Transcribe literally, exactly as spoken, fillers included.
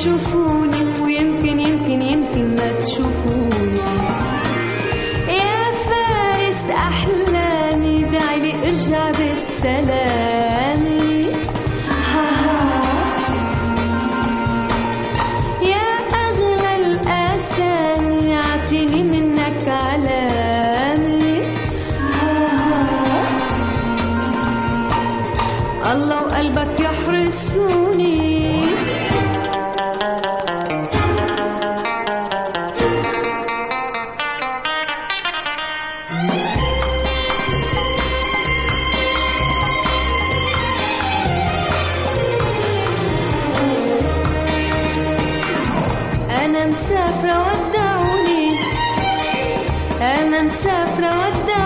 تشوفوني ويمكن يمكن يمكن ما تشوفوني. يا فارس أحلامي دعلي ارجع بالسلامي. ها ها يا أغلى الأسامي اعطيني منك علامي. ها ها الله وقلبك يحرسوني. أنا مسافرة ودعوني، أنا مسافرة ودعوني.